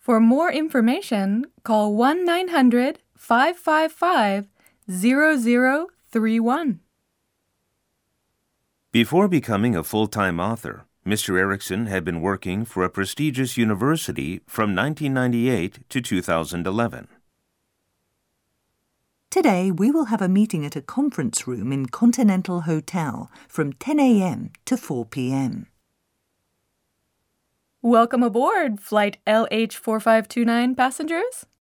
For more information, call 1-900-555-0031. Before becoming a full-time author, Mr. Erickson had been working for a prestigious university from 1998 to 2011. Today, we will have a meeting at a conference room in Continental Hotel from 10 a.m. to 4 p.m. Welcome aboard, Flight LH4529 passengers.